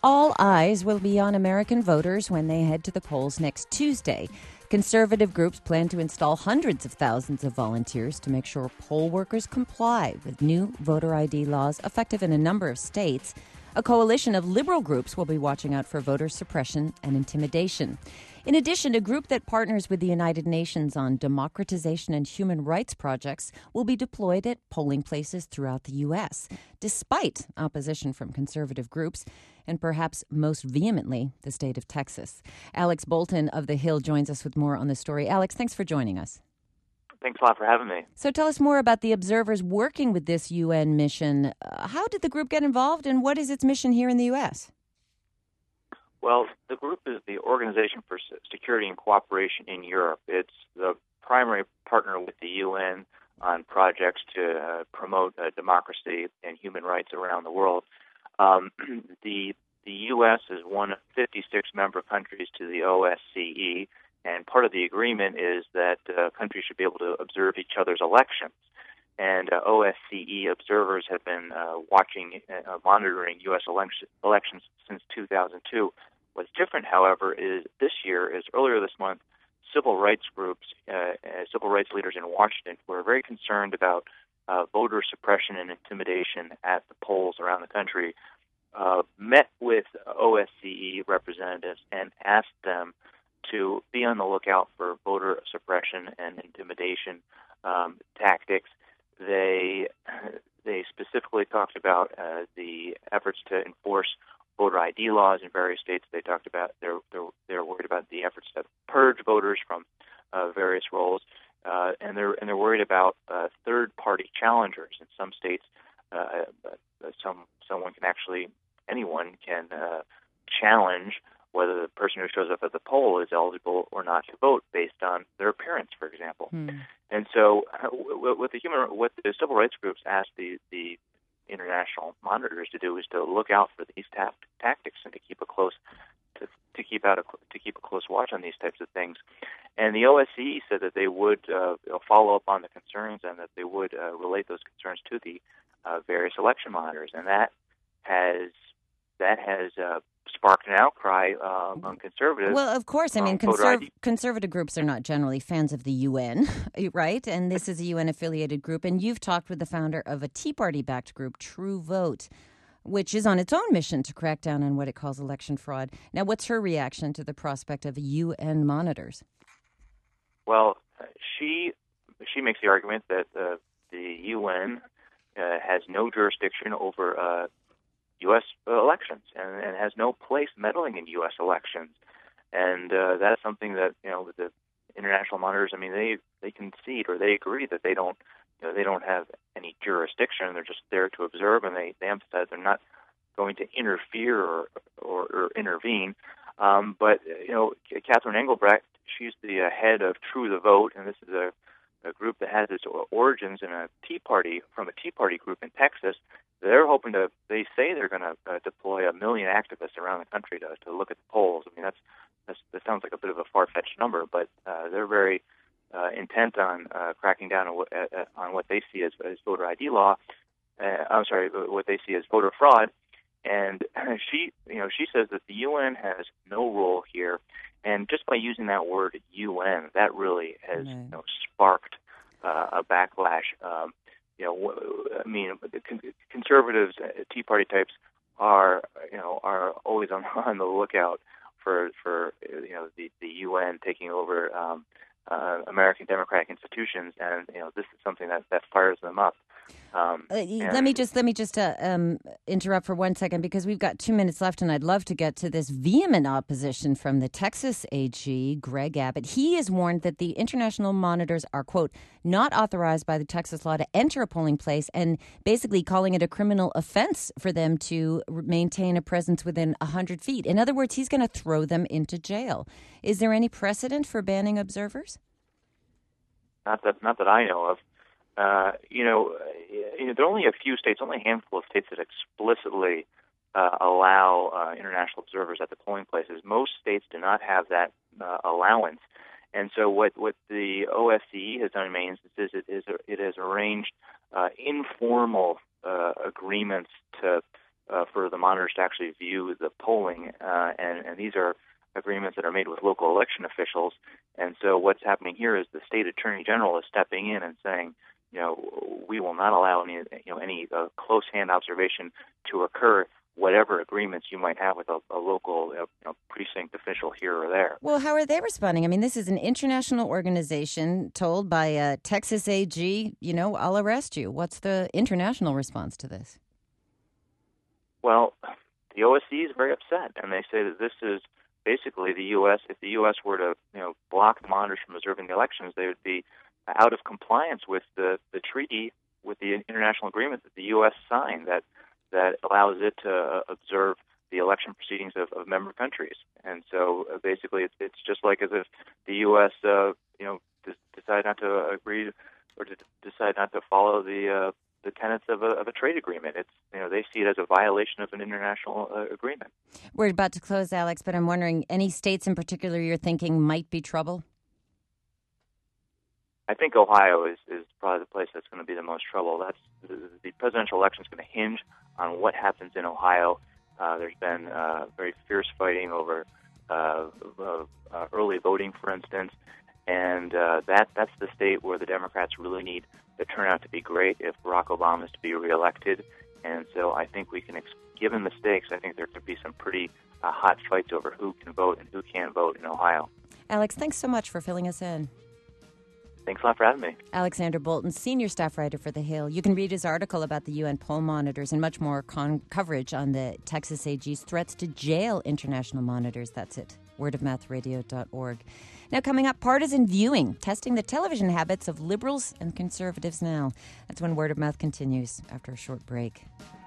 All eyes will be on American voters when they head to the polls next Tuesday. Conservative groups plan to install hundreds of thousands of volunteers to make sure poll workers comply with new voter ID laws effective in a number of states. A coalition of liberal groups will be watching out for voter suppression and intimidation. In addition, a group that partners with the United Nations on democratization and human rights projects will be deployed at polling places throughout the U.S., despite opposition from conservative groups, and perhaps most vehemently, the state of Texas. Alex Bolton of The Hill joins us with more on the story. Alex, thanks for joining us. Thanks a lot for having me. So tell us more about the observers working with this UN mission. How did the group get involved, and what is its mission here in the U.S.? Well, the group is the Organization for Security and Cooperation in Europe. It's the primary partner with the UN on projects to promote democracy and human rights around the world. The U.S. is one of 56 member countries to the OSCE, and part of the agreement is that countries should be able to observe each other's elections. And OSCE observers have been monitoring U.S. elections since 2002. What's different, however, is earlier this month, civil rights groups, civil rights leaders in Washington were very concerned about voter suppression and intimidation at the polls around the country, met with OSCE representatives and asked them to be on the lookout for voter suppression and intimidation tactics. They specifically talked about the efforts to enforce voter ID laws in various states. They talked about they're worried about the efforts to purge voters from various roles, and they're worried about third-party challengers. In some states, anyone can challenge whether the person who shows up at the poll is eligible or not to vote based on their appearance, for example. And so, what the civil rights groups asked the international monitors to do is to look out for these tactics and to keep a close watch on these types of things. And the OSCE said that they would follow up on the concerns and that they would relate those concerns to the various election monitors, and that has sparked an outcry among conservatives. Well, of course. I mean, conservative groups are not generally fans of the UN, right? And this is a UN-affiliated group. And you've talked with the founder of a Tea Party-backed group, True Vote, which is on its own mission to crack down on what it calls election fraud. Now, what's her reaction to the prospect of UN monitors? Well, she makes the argument that the UN has no jurisdiction over U.S. elections and has no place meddling in U.S. elections, and that's something that the international monitors. I mean, they concede or they agree that they don't have any jurisdiction. They're just there to observe, and they emphasize they're not going to interfere or intervene. But Catherine Engelbrecht, she's the head of True the Vote, and this is a group that has its origins in a Tea Party group in Texas. They say they're going to deploy 1 million activists around the country to look at the polls. I mean, that sounds like a bit of a far-fetched number, but they're very intent on cracking down on what they see as voter ID law. What they see as voter fraud. And she says that the UN has no role here, and just by using that word UN, that really has sparked a backlash. Conservatives, Tea Party types are always on the lookout for the UN taking over American democratic institutions, and this is something that fires them up. Let me just interrupt for 1 second, because we've got 2 minutes left, and I'd love to get to this vehement opposition from the Texas AG, Greg Abbott. He has warned that the international monitors are, quote, not authorized by the Texas law to enter a polling place, and basically calling it a criminal offense for them to maintain a presence within 100 feet. In other words, he's going to throw them into jail. Is there any precedent for banning observers? Not that I know of. There are only a few states, only a handful of states that explicitly allow international observers at the polling places. Most states do not have that allowance. And so what the OSCE has done in many instances is it has arranged informal agreements to for the monitors to actually view the polling, and these are agreements that are made with local election officials. And so what's happening here is the state attorney general is stepping in and saying, we will not allow any close hand observation to occur, whatever agreements you might have with a local precinct official here or there. Well, how are they responding? I mean, this is an international organization told by Texas AG, I'll arrest you. What's the international response to this? Well, the OSCE is very upset, and they say that this is basically the U.S. If the U.S. were to block the monitors from observing the elections, they would be out of compliance with the treaty, with the international agreement that the U.S. signed that allows it to observe the election proceedings of member countries. And so basically it's just like as if the U.S. decide not to agree or to decide not to follow the tenets of a trade agreement. It's they see it as a violation of an international agreement. We're about to close, Alex, but I'm wondering, any states in particular you're thinking might be trouble? I think Ohio is probably the place that's going to be the most trouble. That's the presidential election is going to hinge on what happens in Ohio. There's been very fierce fighting over early voting, for instance, and that's the state where the Democrats really need the turnout to be great if Barack Obama is to be reelected. And so I think we can, given the stakes, I think there could be some pretty hot fights over who can vote and who can't vote in Ohio. Alex, thanks so much for filling us in. Thanks a lot for having me. Alexander Bolton, senior staff writer for The Hill. You can read his article about the UN poll monitors and much more coverage on the Texas AG's threats to jail international monitors. That's it, wordofmouthradio.org. Now coming up, partisan viewing, testing the television habits of liberals and conservatives now. That's when Word of Mouth continues after a short break.